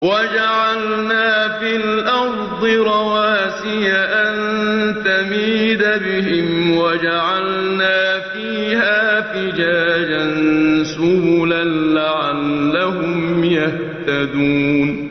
وَجَعَلْنَا فِي الْأَرْضِ رَوَاسِيَ أَن تَمِيدَ بِهِمْ وَجَعَلْنَا فِيهَا فِجَاجًا سُبُلًا لَّعَلَّهُمْ يَهْتَدُونَ